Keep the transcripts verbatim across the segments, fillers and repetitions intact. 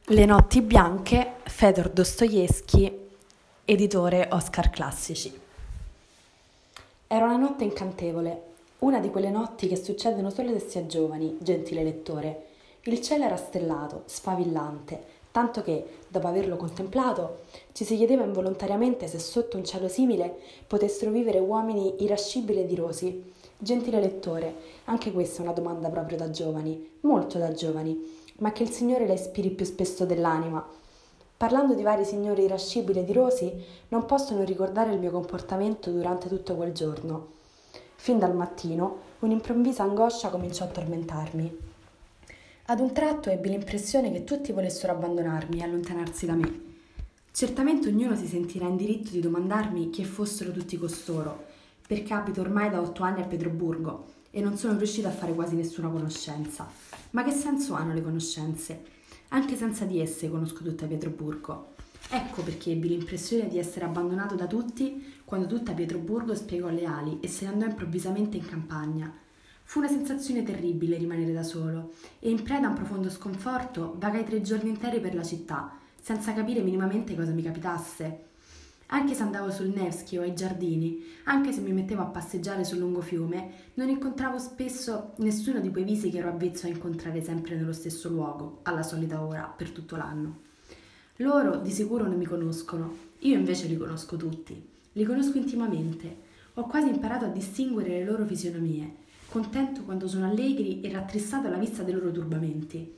Le notti bianche, Fedor Dostoevskij, editore Oscar Classici. Era una notte incantevole, una di quelle notti che succedono solo se si è giovani, gentile lettore. Il cielo era stellato, sfavillante, tanto che, dopo averlo contemplato, ci si chiedeva involontariamente se sotto un cielo simile potessero vivere uomini irascibili ed irosi. Gentile lettore, anche questa è una domanda proprio da giovani, molto da giovani, ma che il Signore la ispiri più spesso dell'anima. Parlando di vari signori irascibili ed irosi, non posso non ricordare il mio comportamento durante tutto quel giorno. Fin dal mattino, un'improvvisa angoscia cominciò a tormentarmi. Ad un tratto ebbi l'impressione che tutti volessero abbandonarmi e allontanarsi da me. Certamente ognuno si sentirà in diritto di domandarmi chi fossero tutti costoro, perché abito ormai da otto anni a Pietroburgo e non sono riuscita a fare quasi nessuna conoscenza. Ma che senso hanno le conoscenze? Anche senza di esse conosco tutta Pietroburgo. Ecco perché ebbi l'impressione di essere abbandonato da tutti quando tutta Pietroburgo spiegò le ali e se ne andò improvvisamente in campagna. Fu una sensazione terribile rimanere da solo e in preda a un profondo sconforto vagai tre giorni interi per la città, senza capire minimamente cosa mi capitasse. Anche se andavo sul Nevsky o ai giardini, anche se mi mettevo a passeggiare sul lungo fiume, non incontravo spesso nessuno di quei visi che ero avvezzo a incontrare sempre nello stesso luogo, alla solita ora, per tutto l'anno. Loro di sicuro non mi conoscono, io invece li conosco tutti, li conosco intimamente. Ho quasi imparato a distinguere le loro fisionomie, contento quando sono allegri e rattristato alla vista dei loro turbamenti.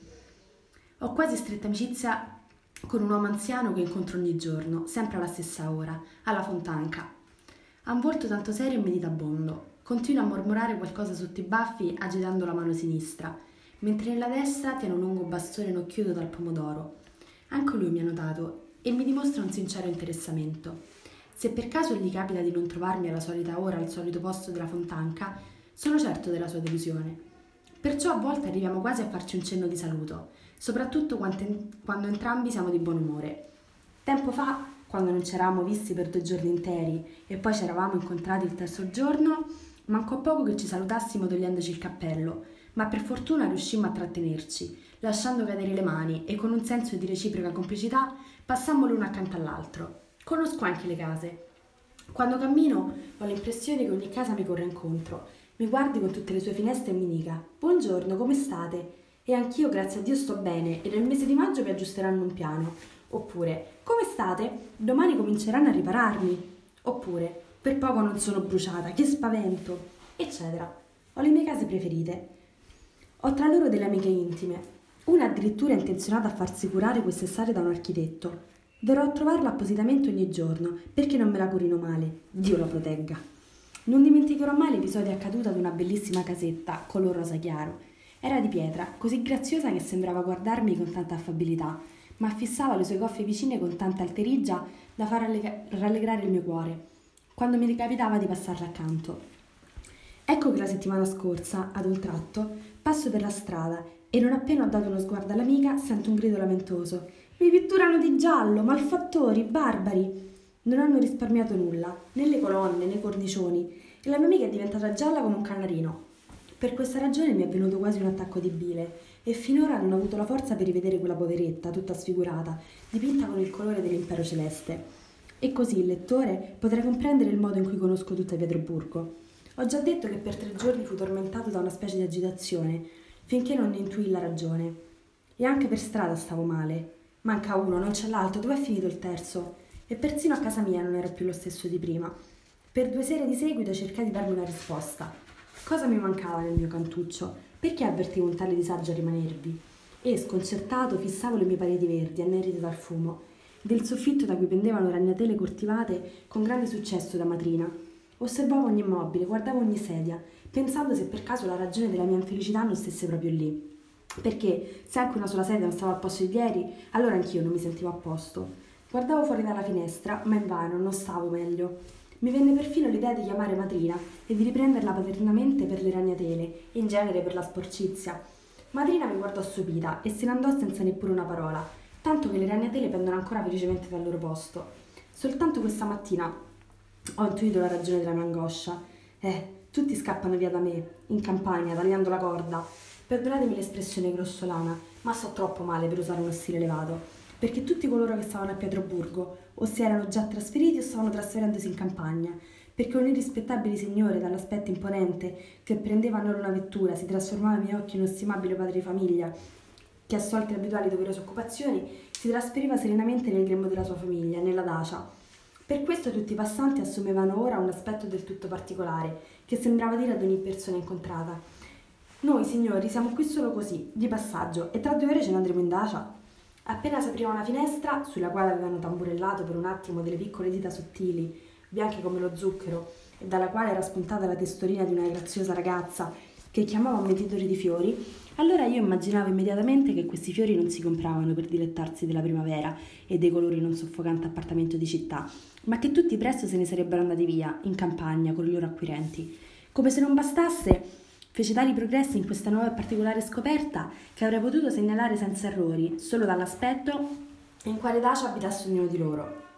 Ho quasi stretta amicizia con un uomo anziano che incontro ogni giorno, sempre alla stessa ora, alla Fontanca. Ha un volto tanto serio e meditabondo. Continua a mormorare qualcosa sotto i baffi agitando la mano sinistra, mentre nella destra tiene un lungo bastone nocchiuto dal pomodoro. Anche lui mi ha notato e mi dimostra un sincero interessamento. Se per caso gli capita di non trovarmi alla solita ora al solito posto della Fontanca, sono certo della sua delusione. Perciò a volte arriviamo quasi a farci un cenno di saluto, soprattutto quando entrambi siamo di buon umore. Tempo fa, quando non ci eravamo visti per due giorni interi e poi ci eravamo incontrati il terzo giorno, mancò poco che ci salutassimo togliendoci il cappello, ma per fortuna riuscimmo a trattenerci, lasciando cadere le mani e con un senso di reciproca complicità passammo l'uno accanto all'altro. Conosco anche le case. Quando cammino ho l'impressione che ogni casa mi corra incontro, mi guardi con tutte le sue finestre e mi dica «Buongiorno, come state?» E anch'io, grazie a Dio, sto bene e nel mese di maggio vi aggiusteranno un piano. Oppure, come state? Domani cominceranno a ripararmi. Oppure, per poco non sono bruciata, che spavento, eccetera. Ho le mie case preferite. Ho tra loro delle amiche intime. Una addirittura è intenzionata a farsi curare quest'estate da un architetto. Verrò a trovarla appositamente ogni giorno, perché non me la curino male. Dio la protegga. Non dimenticherò mai l'episodio accaduto ad una bellissima casetta, color rosa chiaro. Era di pietra, così graziosa che sembrava guardarmi con tanta affabilità, ma fissava le sue goffie vicine con tanta alterigia da far rallegrare il mio cuore, quando mi ricapitava di passarla accanto. Ecco che la settimana scorsa, ad un tratto, passo per la strada e non appena ho dato uno sguardo all'amica sento un grido lamentoso. Mi pitturano di giallo, malfattori, barbari! Non hanno risparmiato nulla, né le colonne né i cornicioni, e la mia amica è diventata gialla come un canarino. Per questa ragione mi è venuto quasi un attacco di bile e finora non ho avuto la forza per rivedere quella poveretta, tutta sfigurata, dipinta con il colore dell'impero celeste. E così il lettore potrà comprendere il modo in cui conosco tutta Pietroburgo. Ho già detto che per tre giorni fu tormentato da una specie di agitazione, finché non ne intuì la ragione. E anche per strada stavo male. Manca uno, non c'è l'altro, dov'è finito il terzo? E persino a casa mia non ero più lo stesso di prima. Per due sere di seguito cercai di darmi una risposta. Cosa mi mancava nel mio cantuccio? Perché avvertivo un tale disagio a rimanervi? E, sconcertato, fissavo le mie pareti verdi, annerite dal fumo, del soffitto da cui pendevano ragnatele coltivate con grande successo da matrina. Osservavo ogni mobile, guardavo ogni sedia, pensando se per caso la ragione della mia infelicità non stesse proprio lì. Perché, se anche una sola sedia non stava al posto di ieri, allora anch'io non mi sentivo a posto. Guardavo fuori dalla finestra, ma invano, non stavo meglio. Mi venne perfino l'idea di chiamare Madrina e di riprenderla paternamente per le ragnatele e in genere per la sporcizia. Madrina mi guardò stupita e se ne andò senza neppure una parola, tanto che le ragnatele pendono ancora felicemente dal loro posto. Soltanto questa mattina ho intuito la ragione della mia angoscia. Eh, tutti scappano via da me, in campagna, tagliando la corda. Perdonatemi l'espressione grossolana, ma sto troppo male per usare uno stile elevato, perché tutti coloro che stavano a Pietroburgo o si erano già trasferiti o stavano trasferendosi in campagna, perché un irrispettabile signore dall'aspetto imponente che prendeva a loro una vettura si trasformava ai miei occhi in uno stimabile padre di famiglia che, assolti le abituali doverose occupazioni, si trasferiva serenamente nel grembo della sua famiglia, nella dacia. Per questo tutti i passanti assumevano ora un aspetto del tutto particolare, che sembrava dire ad ogni persona incontrata: «Noi, signori, siamo qui solo così, di passaggio, e tra due ore ce ne andremo in dacia». Appena si apriva una finestra, sulla quale avevano tamburellato per un attimo delle piccole dita sottili, bianche come lo zucchero, e dalla quale era spuntata la testolina di una graziosa ragazza che chiamava un venditore di fiori, allora io immaginavo immediatamente che questi fiori non si compravano per dilettarsi della primavera e dei colori in un soffocante appartamento di città, ma che tutti presto se ne sarebbero andati via, in campagna, con i loro acquirenti. Come se non bastasse, fece tali progressi in questa nuova e particolare scoperta che avrei potuto segnalare senza errori, solo dall'aspetto in quale dacia abitasse ognuno di loro.